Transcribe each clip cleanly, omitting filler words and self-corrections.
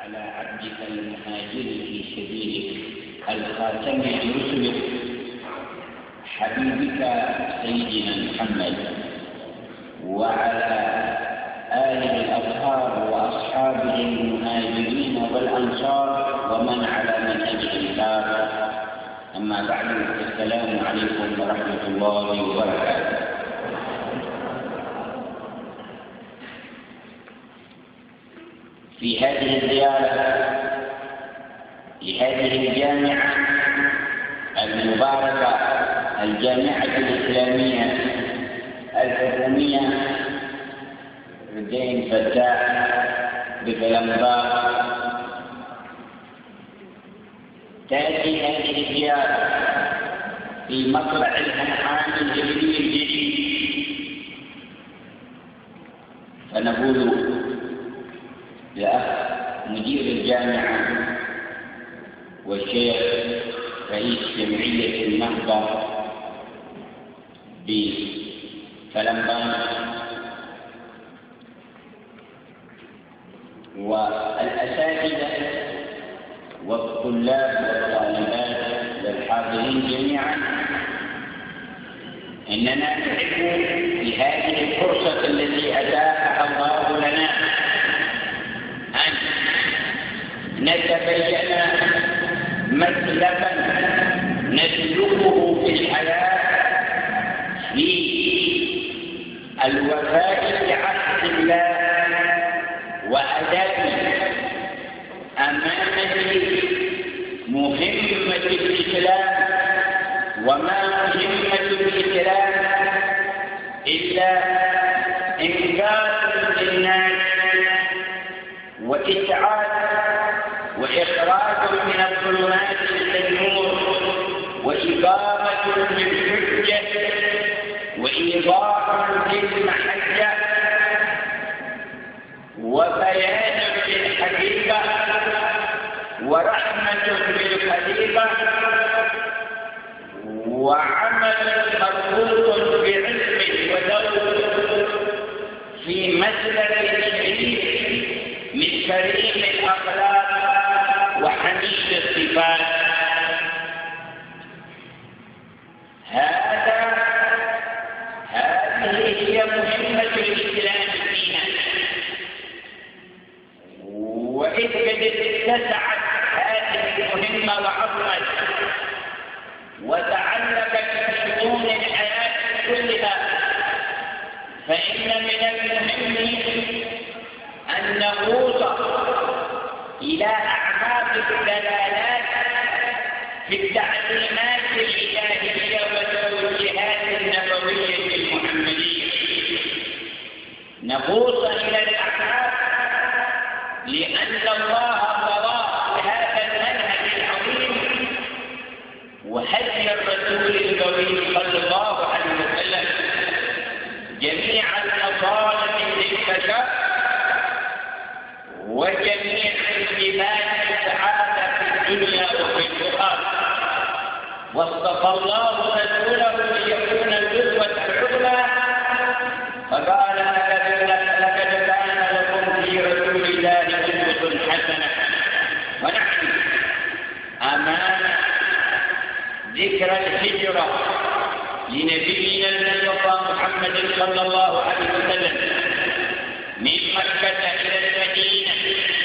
على عبدك المهاجر في سبيلك الخاتم رسلك حبيبك سيدنا محمد وعلى آله الأطهار وأصحابه المهاجرين والأنصار ومن على منهج الإسلام. أما بعد، السلام عليكم ورحمة الله وبركاته. في هذه الزيارة لهذه الجامعة المباركة، الجامعة الإسلامية الحكومية ردين فتاح بكلمبار، تأتي هذه الزيارة في مطلع الأنعام الهجري الجديد، فنقول لأخ مدير الجامعة والشيخ رئيس جمعية النهضة بكلمبان والأساتذة والطلاب والطالبات والحاضرين جميعا، إننا نحب بهذه الفرصة التي أتاحها الله لنا أن نتبين مسلكا نسلكه في الحياة في الوفاء بعهد الله وأداء أمانة مهمة الإسلام. وما مهمة الإسلام إلا إنقاذ للناس وإسعاد وإخراج من الظلمات إلى النور وإقامة للحجة وإيضاح للمحجة وبيان للحقيقة ورحمة بالخليقة وعمل مربوط بعلم وذوق في مسلك شريف من كريم الأخلاق وحميد الصفات. هذه هي مهمة الإسلام فينا، وإذ قد اتسعت هذه المهمة وعظمت وتعلقت بشؤون الحياة كلها، فإن من المهم أن نغوص إلى أعماق الدلالات في التعليمات الإلهية والتوجيهات النبوية المحمدية. نغوص إلى الأعماق لأن الله طرى هذا المنهج العظيم وهدي الرسول الكريم صلى الله عليه وسلم جميع المطالب للبشر وجميع الجبال السعادة في الدنيا وفي الآخرة، واصطفى الله رسوله ليكون القدوة العظمى، فقال لقد كان لكم في رسول الله أسوة حسنة. ونحن أمام ذكرى الهجرة لنبينا المصطفى محمد صلى الله عليه وسلم من مكة إلى المدينة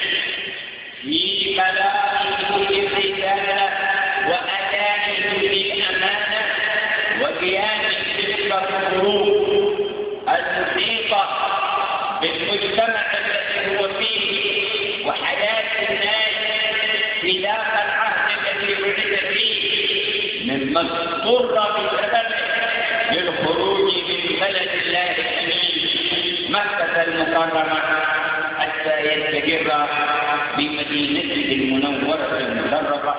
في بلاغه الرسالة وأدائه للأمانة وقيامه بتلك الظروف المحيطة بالمجتمع الذي هو فيه وحياة الناس في ذاك العهد الذي بعث فيه، مما اضطر بسببه للخروج من بلد الله الأمين مكة المكرمة حتى يستقر بمدينته المنورة المشرفة.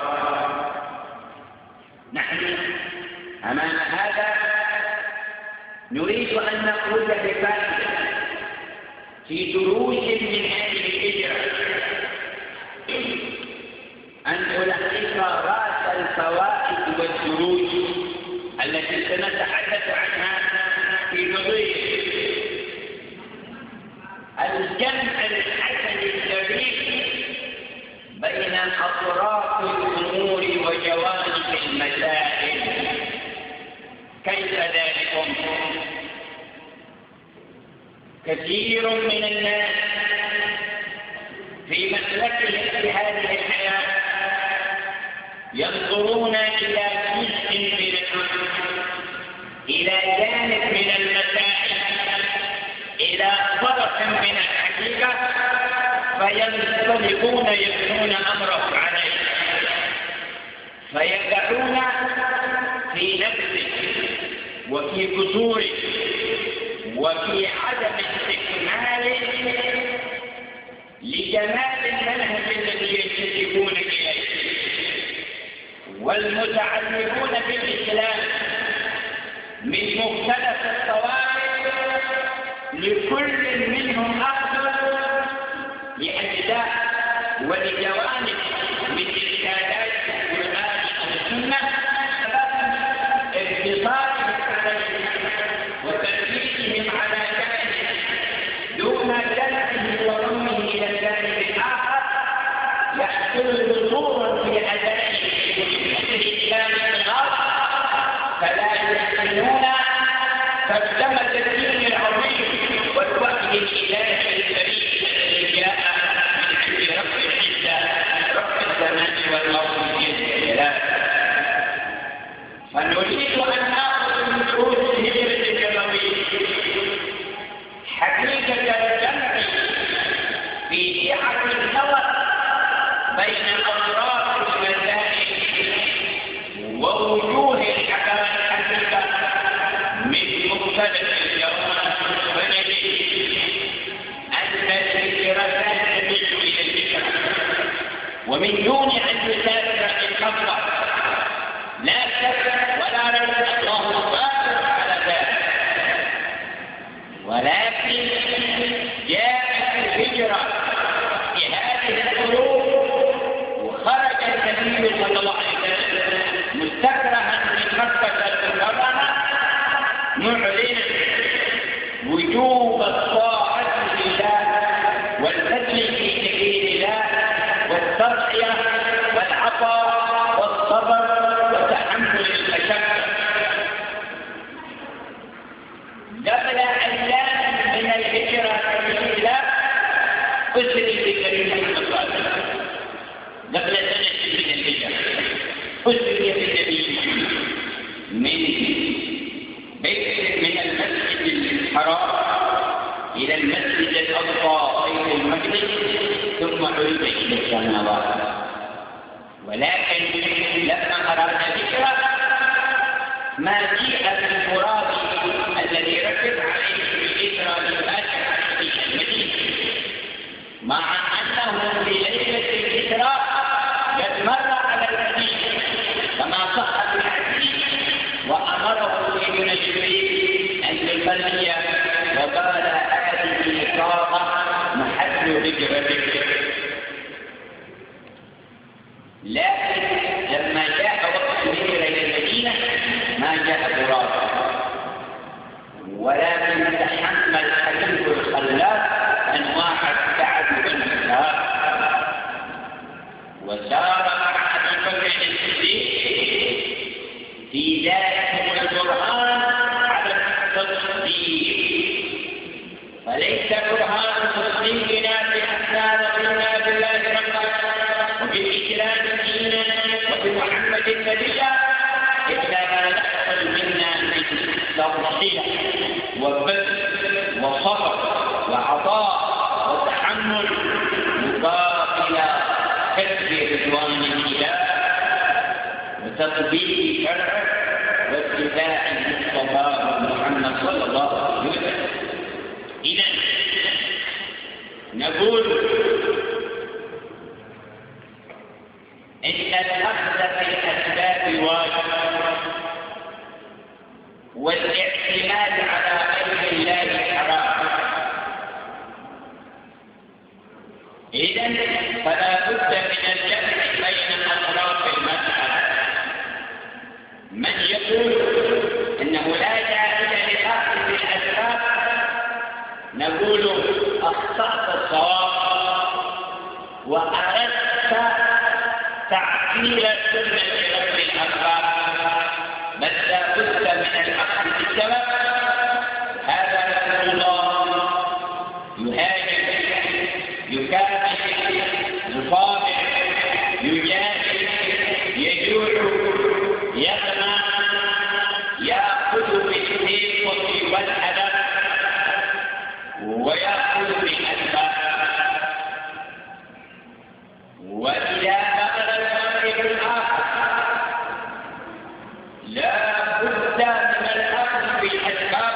نحن أمام هذا نريد أن نخرج بفائدة في دروس من هذه الهجرة، أن ألخص رأس الفوائد والدروس التي سنتحدث عنها في قضية الجمع الحسن الشريف كثير من الناس في مسلكهم في هذه الحياة ينظرون إلى جزء من الأمر، إلى جانب من المسائل، إلى طرف من الحقيقة، فينطلقون يبنون أمره عليه، فيقعون في نفسه وفي كسوره وفي عدم استكمال لجمال المنهج الذي ينتسبون إليه. والمتعلقون بالإسلام من مختلف الطوائف لكل منهم أخذ لأجزاء ولجوانب من إشكالات القرآن والسنة اقتصارهم عليه وتركيزهم على جانب دون جانبه وضمه إلى الجانب الآخر يحصل ظهورا في أداء الإسلام الغرب فلا يحسنون فالتمس الدين العظيم والوحي الإلهي الكريم الذي جاء من عند رب العزة رب الزمان والأرض جل جلاله. فنريد أن نأخذ من دروس الهجرة النبوية حقيقة الجمع في سعة النظر بين أطراف المسائل ووجوه الحقيقة من مختلف الجوانب، فنجد أن الفكرة لا تميل إلى الفكرة ومن دون أن تسافر الخطأ لا شك ولا ريب الله قادر على ذلك، ولكن جاءت الهجرة في هذه الظروف وخرج النبي صلى الله عليه وسلم مستكرها من مكة المكرمة معلنا وجوب الطاعة لله والبذل في سبيل الله والتضحية والعطاء والصبر وتحمل المشقة. قبل أيام من الهجرة الجديدة أسري بكريم الله قبل سنة من الهجرة أسري بالنبي من المسجد الحرام إلى المسجد الأقصى بيت المقدس ثم عرج إلى السماوات. ولكن لما أردنا ذكره ما جيء بالمراد الذي ركز عليه بالإسراء للآخر في المدينة، مع أنه في ليلة الإسراء قد مر على المدينة كما صح في الحديث وأمره ابن جبريل أن يصلي وقال هذه الإقامة محل هجرتك. لكن لما جاء وقت الهجرة إلى المدينة ما جاء براءة، ولكن تحمل حديث الخلاف أنواع التعب والمسار وسار مع أبي بكر الصديق في ذلك البرهان على التصديق، فليس برهان تصديقنا بأننا رضينا بالله ربا وبالإسلام دينا وبمحمد نبيا إلا ما يحصل منا من تضحية وبذل وصبر وعطاء وتحمل مقابل كسب رضوان الإله وتطبيق شرعه واتباع المصطفى محمد صلى الله عليه وسلم. إذن نقول إن الأخذ في الأسباب واجب والاعتماد على غير الله حرام. إذن فلا بد من الجمع بين أطراف المسألة. من يقول إنه لا داعي للأخذ بالأسباب نقول أخطأت الصواب وأردت تعطيل سنة رب الأسباب، بل لا بد من الأخذ بالسبب. هذا رسول الله يكافئ، يصابر، يجاهد، يجوع، يغنى، يأخذ بالحيطة والحذر ويأخذ بالأسباب. وإذا بلغ المغرب الآخر لا بد من الأخذ بالأسباب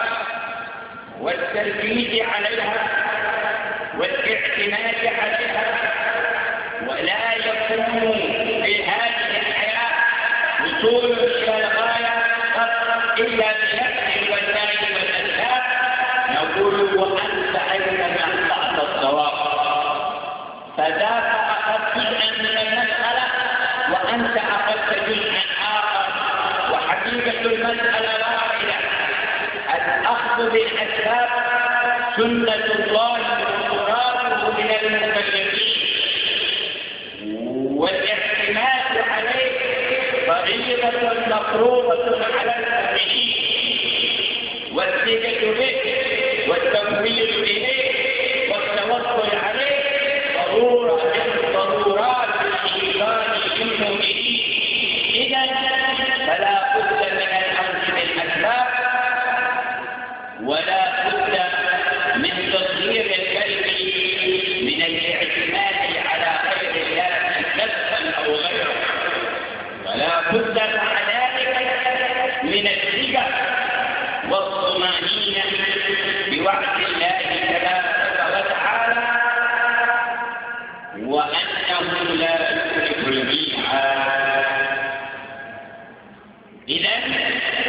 والتركيز عليها والاعتماد عليها، ولا يكون في هذه الحياة وصول إلى الغاية إلا بنفس الوسائل والأسباب. نقول وأنت أيضا أخطأت الصواب، فذاك أخذت جزءا من المسألة وأنت أخذت جزءا آخر، وحقيقة المسألة واحدة. الأخذ بالأسباب سنة الله ومراده من المكلفين، والاعتماد عليه فريضة مفروضة على المؤمنين، والثقة به والتمويل إليه والتوكل عليه ضرورة من ضرورات الإيمان بالمؤمنين. إذن فلا بد من الأخذ بالأسباب، ولا بد من تصدير الكلم من الاعتماد على غير الله نفسا أو غيره، ولا بد مع ذلك من الثقة والطمأنينة بوعد الله تبارك وتعالى، وأنه لا يخلف الميعاد. إذن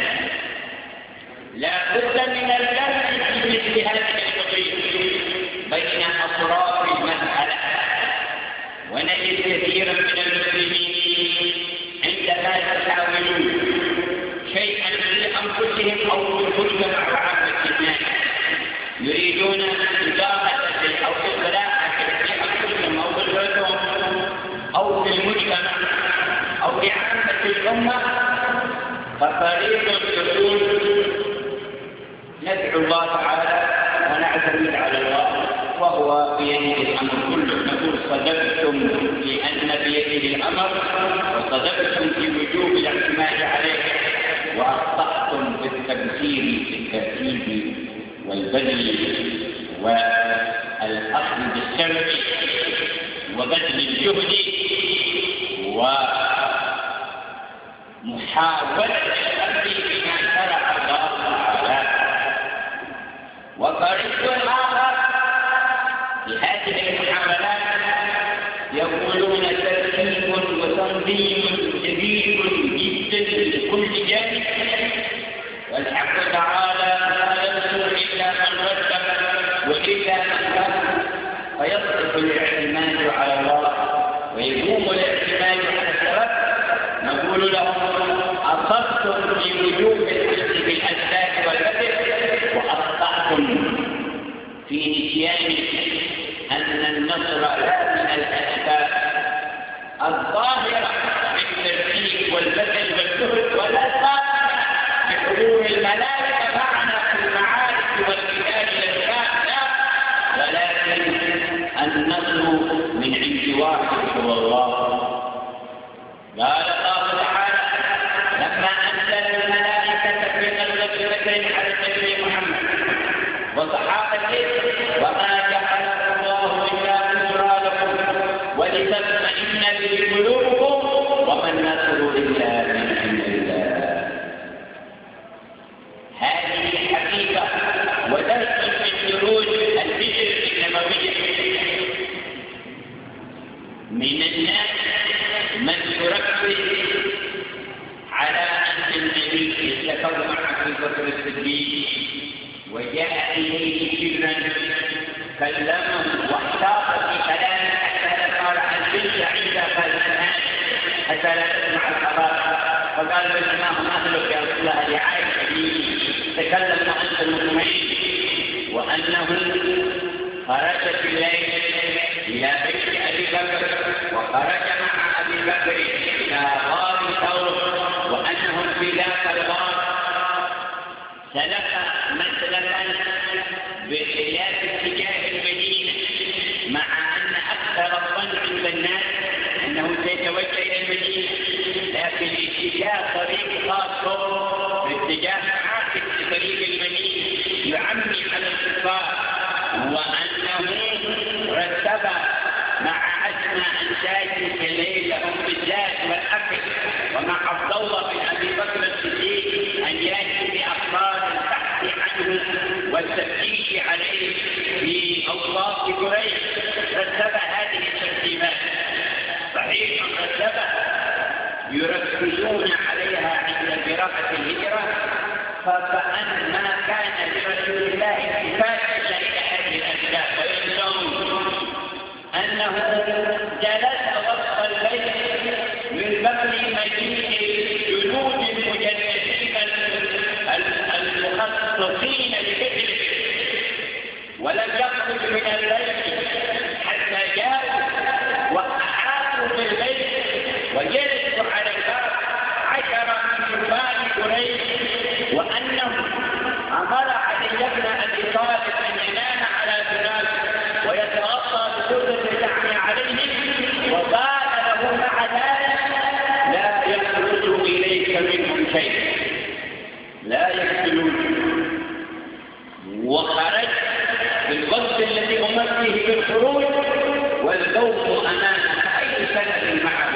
لا بد من الفرق في مثل هذه القضية بين أطراف المسألة. ونجد كثيرا من المسلمين عندما يحاولون شيئا لأنفسهم أو للمجتمع وعامة الناس يريدون إدارة أو إصلاح في أنفسهم أو بلدهم أو في المجتمع أو لعامة الأمة، فطريق الحلول ندعو الله تعالى ونعتمد على الله وهو بيده الأمر كله. نقول صدقتم لأن بيده الأمر، وصدقتم في وجوب الاعتماد عليه، وأخطأتم في التبذير في الترتيب والبذل والأخذ بالسمع وبذل الجهد ومحاولة الأمر بما شرع الله تعالى. وطريق آخر في هذه المحاولات يقولون ترتيب وتنظيم كبير جدا لكل جانب، والحق تعالى لا يذكر إلا من رتب وإلا من كفر، فيصرف الاعتماد على الله ويقوم الاعتماد على السبب. نقول لهم أصبتم في وجوب الأخذ بالأسباب والبذل، وأخطأتم في نسيان أن النصر لا من الأسباب الظاهرة بالترتيب والبذل والجهد، ولا الباطنة بحضور الملائكة معنا في المعارك والقتال الأسباب، ولكن النصر من عند واحد هو الله. قال الله تعالى لما أنزل الملائكة في غزوة بدر على سيدنا محمد وصحابته: وما جعله الله إلا بشرى لكم ولتطمئن به قلوبكم وما النصر إلا من عند الله. هذه حقيقة ودرس من دروس الهجرة النبوية. من الناس من يركز على أن النبي يستقر مع أبي بكر الصديق وجاء إليه سرا كلمه واحتاط في كلامه حتى قال أنزلت عند فلان حتى لا تسمع الخبر، فقال له إنه أهلك يا رسول الله لعائشة لي تكلم وأنت مطمئن، وأنه خرج في الليل إلى بيت أبي بكر وخرج مع أبي بكر إلى غار ثور، وأنهم في ذاك الغار سلك مسلكا بخلاف اتجاه المدينة مع سيتوجه إلى المدينة، لكن اتجاه طريق خاص باتجاه عاكس لطريق المدينة يعمي على الكفار، وأنه رتب مع أسمى أن تأتي الليل لهم بالذات والأكل، ومع عبد الله بن أبي بكر الصديق أن يأتي بأخبار البحث عنه والتفتيش عليه في أوساط قريش. رتب هذه الترتيبات، صحيح رتبها يركزون عليها عند دراسة الهجرة، فكأن ما كان لرسول الله التفات إلا إلى هذه الأسباب، وينسون أنه جلس وسط البيت من بطن مدينة جنود المجندين المخصصين لذكره، ولم يخرج من البيت حتى جاءوا وأحاطوا بالبيت وجلسوا على الأرض 10 من شبان قريش، وأنه أمر علي بن أبي طالب أن ينام على فراشه ويتغطى بكل الدعم عليه، وقال له مع ذلك لا يخرج إليك منهم شيء، لا يقتلون. وخرج بالوقت الذي أمر فيه بالخروج والقوم أمامه أي سنة معه،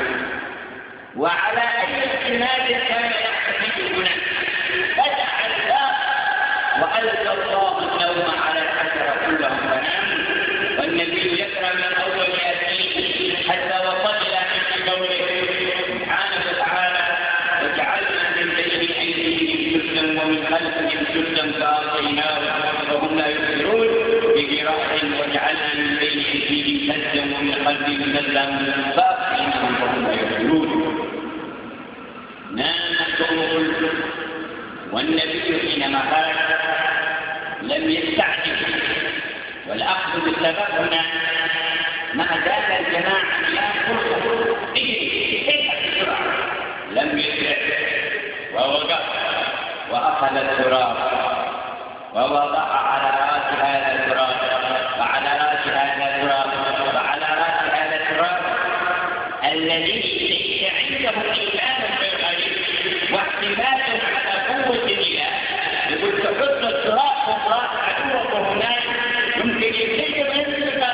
وعلى أي احتمال كان يحتمل هناك. فتح الباب وألقى الله النوم على الحجر كلهم فناموا، والنبي يقرأ من أول يأتيه حتى وصل إلى مثل قوله سبحانه وتعالى وجعلنا من بين أيديهم سدا ومن خلفهم سدا فأغشيناهم فهم لا يبصرون، بقراءة وجعلنا من بين أيديهم سدا ومن خلفهم سدا فأغشيناهم فهم لا يبصرون. نام القوم والنبي حينما خرج لم يستعجل، والأخذ بالسبب هنا ما زال الجماعة يأخذ بسرعة، لم يسرع ووقف وأخذ التراب ووضع على رأس هذا التراب وعلى رأس هذا التراب وعلى رأس هذا التراب الذي ليس عنده إيمان بالغيب واحتمال على قوة الله. يقول تحط التراب فوق راس عدوك هناك يمكن يلتزم انت،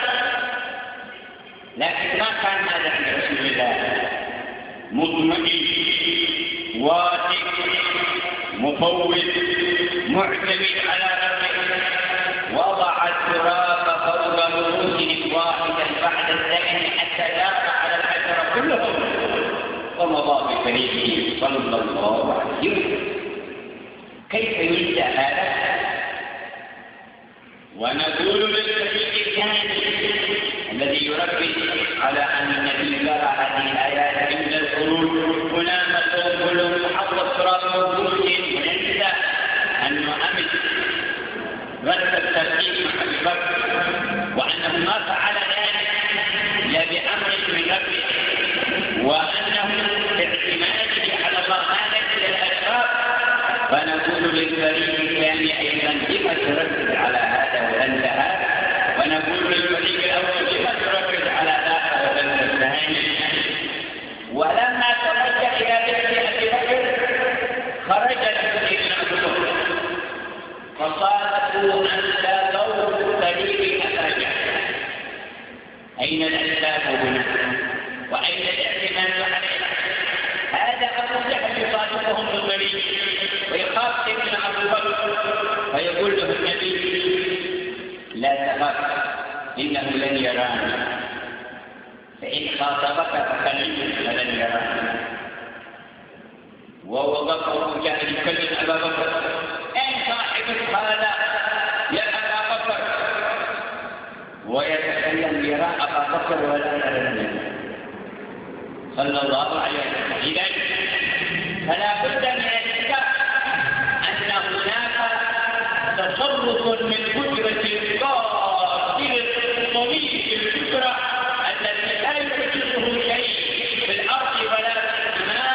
لكن ما كان هذا عند رسول الله. مطمئن واثق مفوض معتمد على ربه، وضع التراب فوق رؤوسهم واحدا بعد الثاني حتى دار على الحجر كلهم، ومضى بكريمه صلى الله عليه وسلم. كيف ينسى هذا؟ ونقول للفريق الثاني الذي يركز على أن النبي قرأ هذه الآيات عند الخروج هنا مطلوب كلهم حظ التراب موجود، وننسى أنه أمس رد الترتيب مع أبي بكر، وأنه ما فعل ذلك إلا بأمر من ربه، وأنه باعتماده على الله هذا إلى الأسباب. فنقول للفريق الثاني أيضا لما تركز على هذا وأنت هذا، ونقول للفريق الأول لما تركز على ذاك وأنت الثاني. ولما توجه إلى بيت أبي بكر خرج سيدنا أبو بكر فصادفوا أن ضوء الطريق أخرج. أين الأسباب هنا؟ وأين الاعتماد عليه؟ هذا أبو جهل يصادفهم بالطريق ويخاف سيدنا أبو بكر، فيقول له النبي لا تخاف إنه لن يرانا، فإن خاطبك فخليه فلن يرانا. ووقف أبو جهل يكلم أبا بكر أين صاحبك هذا يا أبا بكر؟ ويتكلم يرى أبا بكر ولا يرى النبي صلى الله عليه وسلم. إذن فلا بد من الاتفاق أن هناك تصرف من قدرة القادر الطويل الفكرة التي لا يحدثه شيء في الأرض ولا في السماء،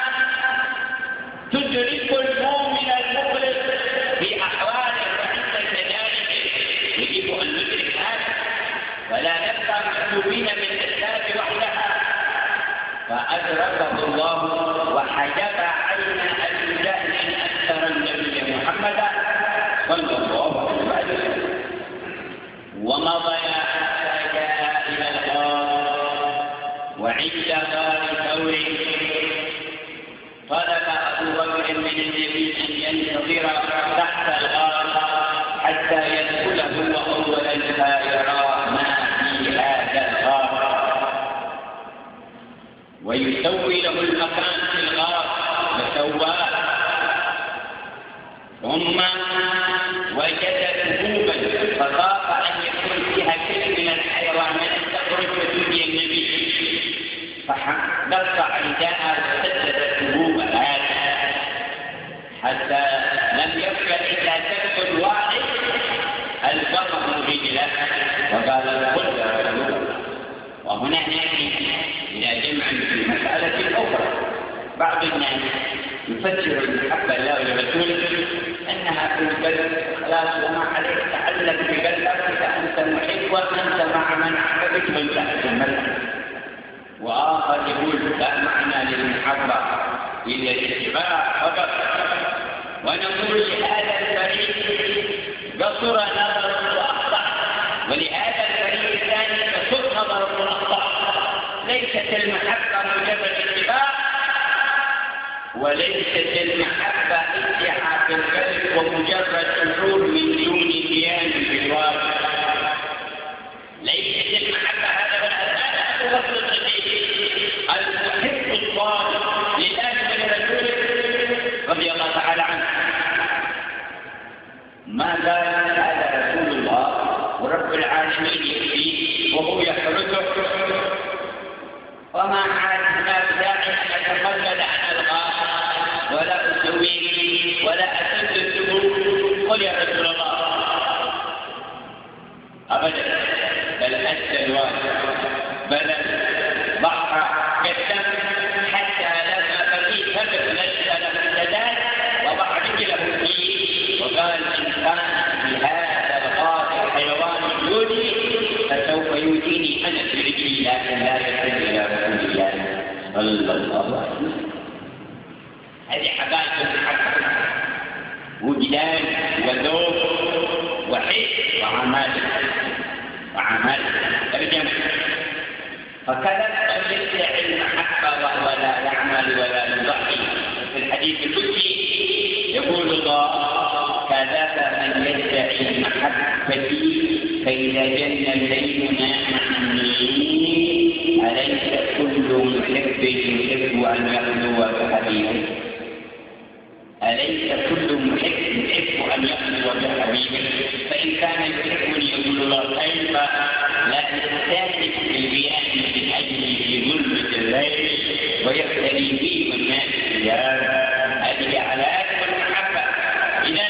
تدرك المؤمن المخلص في أحواله وعند كذلك. يجب أن ندرك هذا ولا نبقى محجوبين بالأسباب وحدها. فأدركه الله وحجب عين أبي جهل أكثر النبي محمد صلى الله عليه وسلم، ومضي حتى جاء إلى الغار، وعند غار ثور طلب أبو بكر من النبي أن ينتظر تحت الغار حتى يدخله أولا فيرى ما في هذا الغار ويسوي له المكان في الغار، فسواه. ثم وجد ذهوبا فخاف أن يكون فيها شيء من الحيوانات تخرج وتؤذي النبي، فنرفع رداءه وسدد الذهوب هذا حتى لم يبق إلا سد واحد القمه رجله وقال ادخل يا رسول الله. وهنا ناتي إلى جمع في مسألة أخرى. بعض الناس يفسر المحبة الله ولرسوله أنها في القلب خلاص وما عليك تعلق بقلبك فأنت محب وأنت مع من أحببك من تحت الملك. وآخر يقول لا معنى للمحبة إلا الاتباع فقط. ونقول لهذا الفريق قصر نظر وأخطأ، ولهذا الفريق الثاني قصر نظر وأخطأ. ليست المحبة مجرد اتباع، وليست المحبة اتحاد في القلب ومجرد شعور من دون قيام بالواقع. ليست المحبة هذا والأساس وصل المحب الصادق لله ولرسوله رضي الله تعالى عنه. ما قال هذا رسول الله ورب العالمين يكفيه وهو يحرسه، وما عاد هناك داعي ان اتقلد عن الغار ولا اسويه ولا اسد الذنوب. قل يا رسول الله ابدا، بل ادى الواجب، بل ضحى بالدم حتى لما فيه سبب نزل السداد وضع رجله فيه وقال ان كان في هذا الغار حيوان يؤذي فسوف يؤذيني انا برجلي، لكن لا يحل الى رسول الله صلى الله عليه وسلم. هذه حقائق المحبه، وجدان وذوق وحس وعمل ترجمه. فكذا يدعي المحبه وهو لا يعمل ولا يضحي. في الحديث القدسي يقول الله كذب من يدعي محبتي فإذا جن الليل نام عني. أليس كل محب يحب أن يخلو بحبيبه؟ أليس كل محب يحب أن يخلو بحبيبه؟ فإن كان يحبني يقول الله كيف لا يستهلك بالبيان من أجلي في ظلمة الليل ويختلي بي والناس الثياب. هذه علامات المحبة. إذا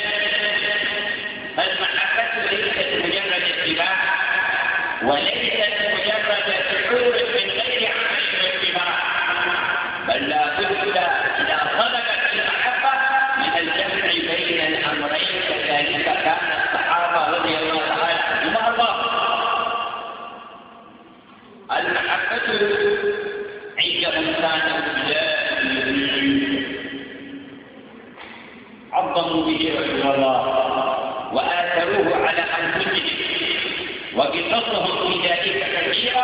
فالمحبة ليست مجرد اتباع وليست مجرد شعور من غير عمل واتباع، بل لا بد إذا صدقت المحبة من الجمع بين الأمرين. كذلك كان الصحابة رضي الله تعالى عنهم وأرضاهم. المحبة عندهم كانت عظموا به رسول الله وآثروه على أنفسهم، وقصصهم في ذلك كثيرة.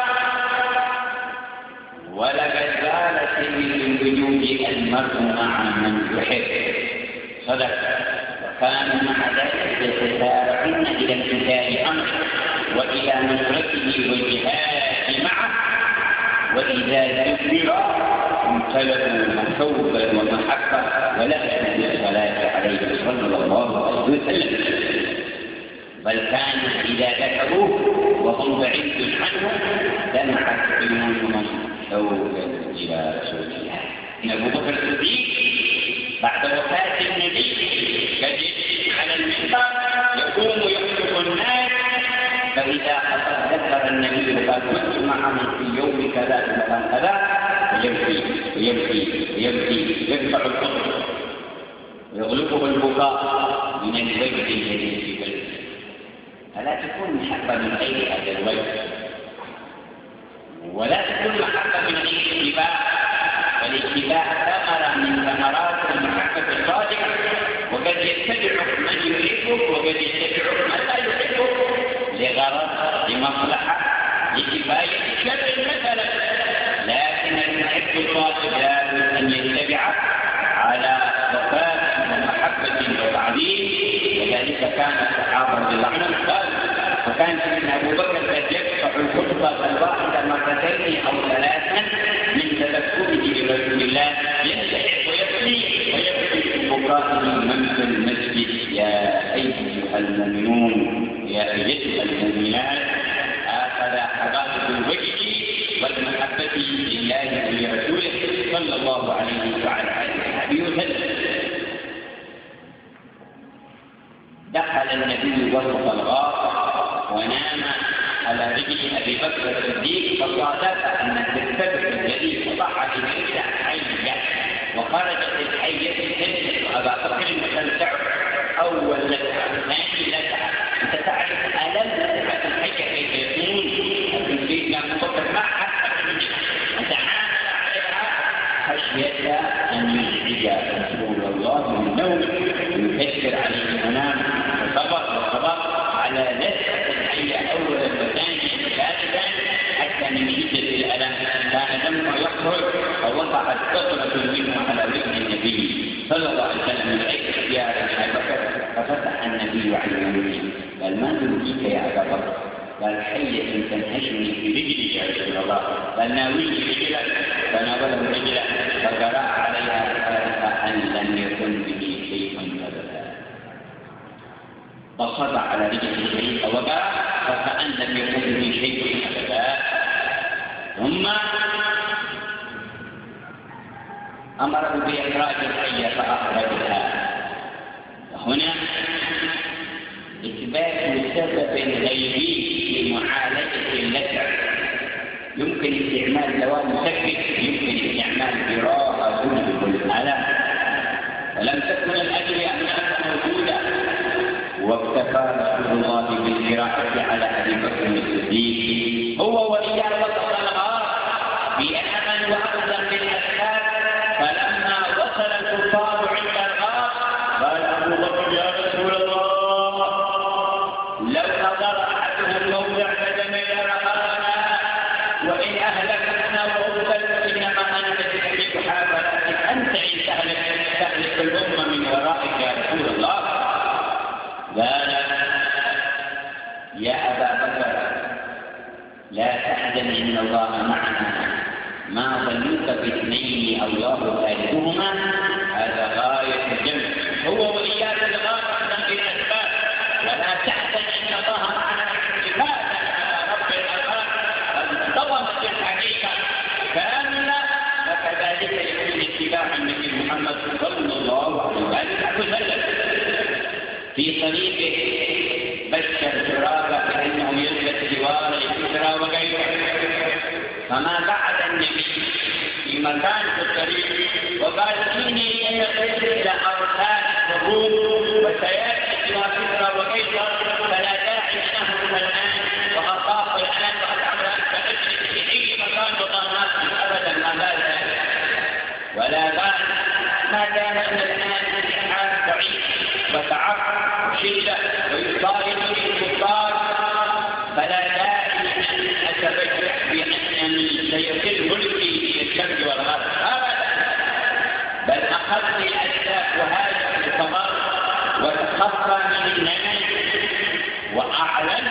ولقد زالت من وجود المرء مع من يحب صدق، وكانوا مع ذلك يتسارعون إلى امتثال أمره وإلى نصرته والجهاد معه، وإذا ذكر امتلأوا حبا ومحبة ولهجوا بالصلاة عليه صلى الله عليه وسلم. بل كانوا إذا ذكروه وهم بعيد عنه دمعت عيونهم شوقا إلى رسول الله. إن أبو بكر الصديق بعد وفاة النبي قد يجلس على المنبر يقوم يخطب الناس، فإذا ذكر النبي قال كنت معهم في يوم كذا مكان كذا يبكي ويبكي ويبكي يرفع الصوت ويغلبه البكاء من الوجه الذي في قلبه. فلا تكون محبة من غير هذا الوجه، والاتباع ثمرة من ثمرات المحبة الصادقة، وقد يتبعك من يحبك وقد يتبعك من لا يحبك لغرض، لمصلحة، لكفاية شر مثلا. لكن المحب الصادق لابد أن يتبع على وفاء ومحبة وتعظيم. وذلك كان الصحابة رضي الله عنهم قال: وكان سيدنا أبو بكر قد يقطع الخطبة الواحدة مرتين أو ثلاثا من تذكره برسول الله، ينتهي ويبكي ببكاء من في المسجد: يا أيها المؤمنون يا أيتها المؤمنات، هكذا حقائق الوجه والمحبة لله ولرسوله صلى الله عليه وعلى آله وسلم. دخل النبي وسط الغار ونام على رجل أبي بكر الصديق، فصادف أن السبب الذي فضح إليه حية، وخرجت الحية تنزل أبا بكر تنزعه. أول لسعة، ثاني لسعة. أنت تعرف ألم لسعة الحية كيف يكون؟ البيت كان مفكر معها وتعامل عليها خشية أن يزعج رسول الله من نومه ويكثر عليه المنام، وصبر على لسعة الحية أولا وثانيا وثالثا حتى من شدة الألم كان دمه يخرج، فوقعت قطرة منه على وجه النبي صلى الله عليه وسلم من أجل اختيار أبي بكر. ففتح النبي على وجهه قال: ما تريدك يا أبا بكر؟ قال: حية تنهشني في رجلي يا رسول الله. قال: ناولني رجلا، فناوله رجلا فقرأ عليها فأن لم يكن به شيء أبدا. فخضع على رجله الشريفة وقرأ فكأن لم يكن به شيء أبدا. ثم أمره بإخراج الحية فأخرجها. هنا إثبات سبب غيبي لمعالجة اللسع. يمكن استعمال دواء مسكن، يمكن استعمال جراحة تذهب الألم، ولم تكن الأدوية موجودة. واكتفى رسول الله بالقراءة على أبي بكر الصديق هو وإياه وسط الغار بأمن وأخذا بالأسباب. فلما وصل الكفار عند الغار قال أبو بكر: يا رسول الله، لو نظر أحدهم موضع قدمي لرآنا، وإن أهلكتنا وأرسلت إنما أنت تهلكها، ولكن أنت إن تهلك الأمة من ورائك يا رسول الله. قال: يا أبا بكر لا تحزن إن الله معنا، ما ظنك باثنين الله ثالثهما، هذا غاية الجمع. هو وإياك الغار أحسن بالأسباب، ولا تحزن إن الله معنا اتفاقا على رب الأرباب. قد انتظمت الحقيقة كاملة، وكذلك يكون اتباع النبي محمد صلى الله عليه وسلم. في طريقه بشر سراقة بأنه يلبس جوار الكسرى وغيره. فما بعد النبي في مكان في الطريق وقال: إني إلى أرسال الروم وسيأتي جوار كسرى وغيره، فلا داعي لهم الآن، وأخاف الآن وأدعو أن تجلس في أي مكان وطنات أبدا. ما بال ولا بال، ما دام أن الآن الحال ضعيف وتعب وشدة ويصائب الكفار، فلا داعي أن أتبجح بأنني سيكل ملكي في الشرق والغرب أبدا، بل أخذت الأسباب وهذا الثمر وتخفى من النمل وأعلن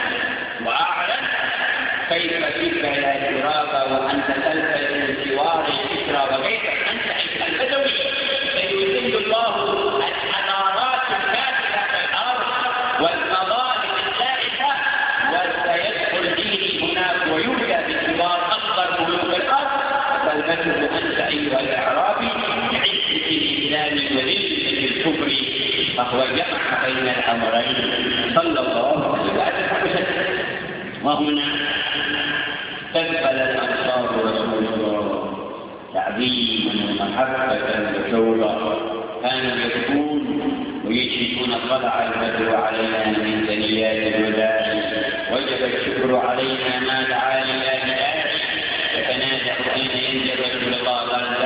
كيف بك يا شرابة وأنت تلبس من سوار الكسرى وغيرك، أنت أيها البدوي سيذل الله الحضارات الكافرة في الأرض والمظالم الزائفة، وسيدخل ديني هناك ويوجد بسوار أكبر ملوك الأرض، فالبدو أنت أيها الأعرابي بعزة الإسلام وذلة الكفر. فهو جمع بين الأمرين صلى الله عليه وسلم. وهنا استقبل الأنصار رسول الله تعظيما ومحبة وشوقا، كانوا يبكون ويشهدون طلع البدر علينا من ثنيات الوداع، وجب الشكر علينا ما دعا لله داعي، فتنازعوا أين ينزل رسول الله، قال: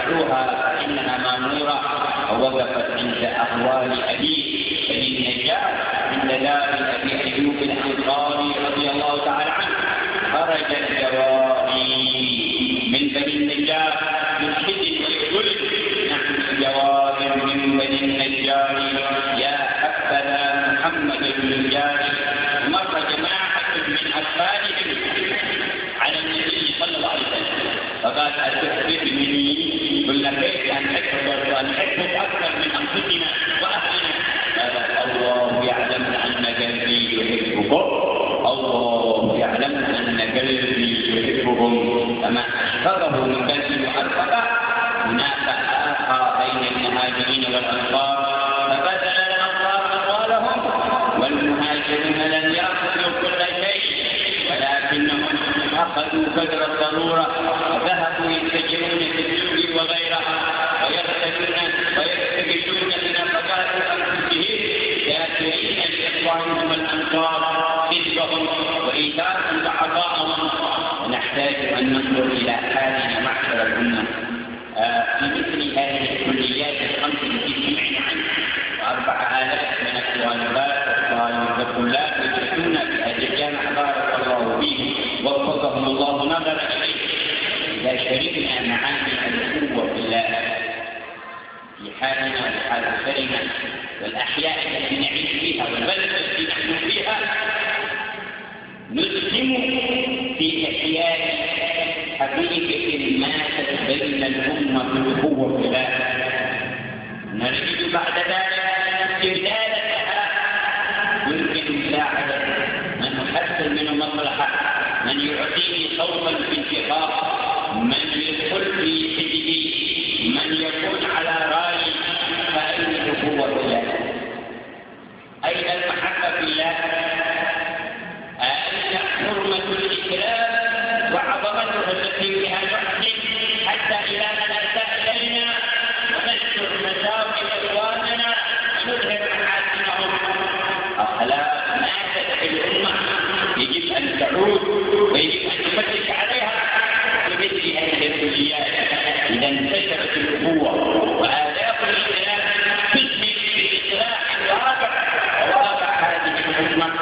دعوها فإنها مأمورة، ووقفت عند أهوال أبيه بني النجار عند دار أبي أيوب الأنصاري رضي الله تعالى عنه. خرج الجواري من بني النجار من حجر ويقول: نحن جوار من بني النجار يا حبذا محمد بن الجار. مر جماعة من أطفالهم على النبي صلى الله عليه وسلم فقال: أتخبرني؟ قلنا: كيف أن نحبك أكثر من أنفسنا وأهلنا؟ قال: الله يعلم أن قلبي يحبكم، الله يعلم أن قلبي يحبهم. فما أشفره من قلبي وأرفقه. هناك آخى بين المهاجرين والأنصار فبذل الأنصار أموالهم، والمهاجرون لم يأخذوا كل شيء ولكنهم أخذوا قدر الضرورة وذهبوا يتجرون في السوق وغيرها ويغتنون ويستغلون بنفقات أنفسهم كافرين لإخوانهم الأنصار خدمهم وإيثارهم وعطاءهم. ونحتاج أن ننظر إلى حالنا معشر الأمة في مثل هذه الكليات الخمس التي سمعنا عنها، 4000 من الطالبات والطلاب يدرسون في هذه الجامعة بارك الله فيهم ووفقهم الله نظر إليه. إذا شربنا معاني القوة في الله في حالنا وحال أسرنا والأحياء التي نعيش فيها والبلد التي نحن فيها، نسلم في إحياء حقيقة ماتت بين الأمة بالقوة في الله. نريد بعد ذلك استردادها، يمكن مساعدة من يحصل منه مصلحة، من يعطيني صوتا في انتقاء، من يدخل في حجبي، من يكون على رأيي. فأين القوة في الله؟ أين المحبة في الله؟ أين حرمة الإسلام وعظمته التي بها نحسن حتى إذا من أتى إلينا ونذكر مساوئ إخواننا ونظهر محاسنهم؟ أخلاق ماتت في الأمة يجب أن تعود ويجب أن نفتش عليها بمثل هذه الكليات. إذا انتشرت الأخوة وآلاف الإسلام تسهم بإصلاح واقع هذه الأمة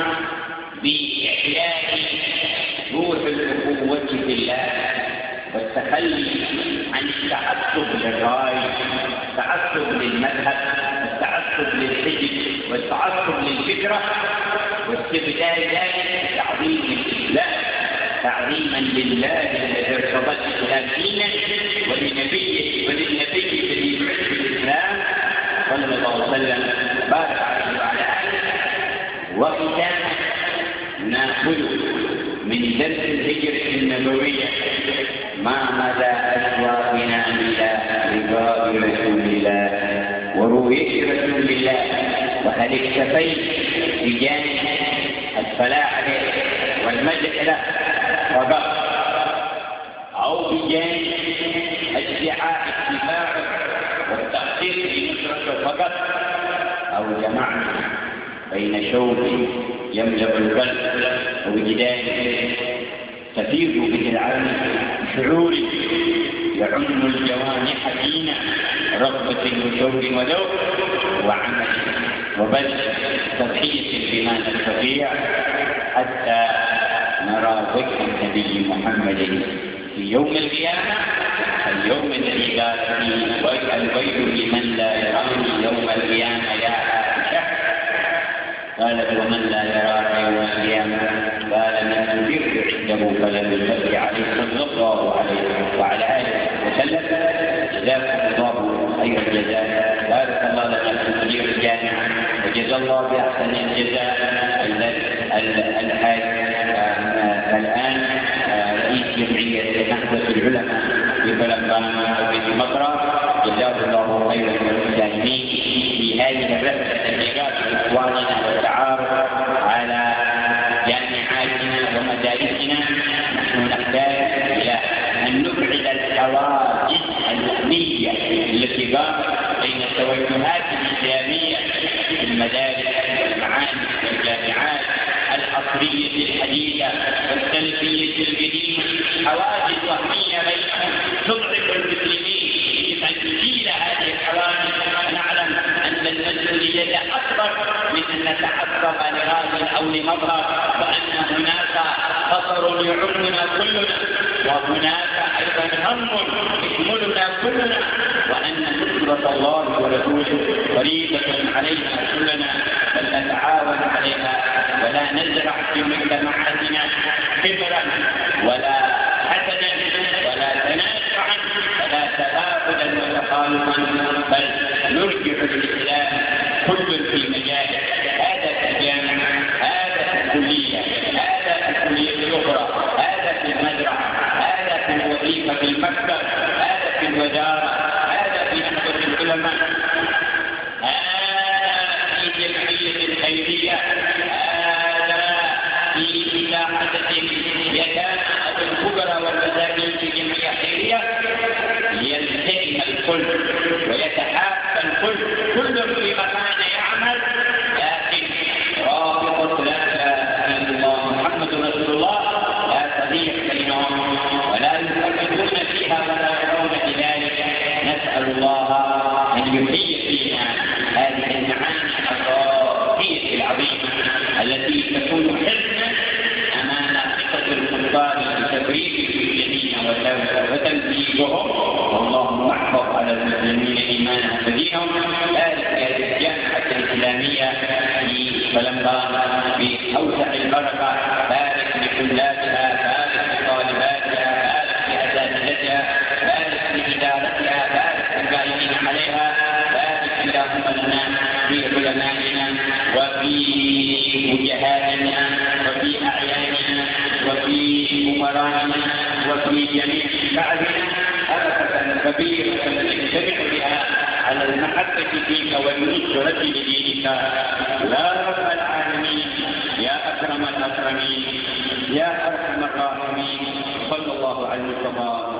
بإحياء روح الأخوة في الله والتخلي عن التعصب للرأي، التعصب للمذهب، التعصب للحزب والتعصب للفكرة، واستبدال ذلك تعظيم الإسلام، تعظيما لله الذي ارتضى الإسلام دينا ولنبيه الذي بعث بالإسلام صلى الله عليه وسلم بارك عليه وعلى آله. وختاما نأخذ من درس الهجرة النبوية ما مدى أشواقنا إلى رضا رسول الله ورؤية رسول الله، وهل اكتفيت بجانب الصلاة عليه والمدح له فقط، أو بجانب ادعاء اتباعه والتخطيط لنصرته فقط، أو جمعنا بين شوق يملأ القلب ووجدان تفيض به العين شعور يعم الجوانح فينا رغبة وشوق وذوق وعمل وبذل تضحية بما نستطيع حتى نرى وجه النبي محمد في يوم القيامة، اليوم الذي قال فيه الويل لمن لا يراني يوم القيامة يا عائشة. قالت: ومن لا يراك يوم القيامة؟ قال: من تدر عنده فلم يصلي عليه صلى الله عليه وعلى آله وسلم. جزاكم الله خير الجزاء، بارك الله لنا في مدير الجامعة وجزا الله بأحسن الجزاء الحاج الآن رئيس جمعية نهضة العلماء في فلسطين وفي مصر، جزاه الله خيرا والمساهمين في هذه الرحلة التي إخواننا والتعارف على جامعاتنا ومدارسنا. نحن نحتاج إلى أن نبعد الحواجز الوهمية التي قامت بين التوجهات الإسلامية في المدارس والمعاهد والجامعات العصرية الحديثة والسلفية القديمة، حواجز وهمية بينهم تضعف المسلمين أكبر من أن نتعصب لراء أو لمظهر، وأن هناك خطر يعمنا كلنا، وهناك أيضا هم يشملنا كلنا، وأن نصرة الله ورسوله فريضة علينا كلنا، فلنتعاون عليها ولا نزرع في مجتمعاتنا كبرا ولا حسدا ولا تنازعا ولا تباغضا وتخالفا، بل نرجع للإسلام كل في مجاله. هذا في الجامعة، هذا في الكلية، هذا في الكلية الأخرى، هذا في المزرعة، هذا في الوظيفة في المكتب، هذا في الوزارة، هذا في نهضة العلماء، هذا في جمعية خيرية، هذا في مساحة اليتامى أو الكبرى والمساكين في جمعية خيرية، يلتئم الكل ويتحاب الكل، كل في مكان يعمل، لكن رابطة لا إله إلا الله محمد رسول الله لا تضيع بينهم ولا يفكرون فيها ولا يرون بذلك. نسأل الله أن يحيي فينا هذه المعاني الراقية العظيمة التي تكون حزنا أمام ثقة الكفار بتفريط المسلمين وتنزيههم. اللهم احفظ على المسلمين إيمانهم ودينهم. بارك هذه الجامعة الإسلامية في بلمبان بأوسع البركة، بارك لطلابها، بارك لطالباتها، بارك لأساتذتها، بارك لإدارتها، بارك للقائمين عليها، بارك اللهم لنا في علمائنا وفي وجهائنا وفي أعياننا وفي أمرائنا وفي جميع شعبنا حركة كبيرة نجتمع بها على المحبة فيك والنصرة لدينك يا رب العالمين، يا أكرم الأكرمين، يا أرحم الراحمين. صلى الله عليه وسلم.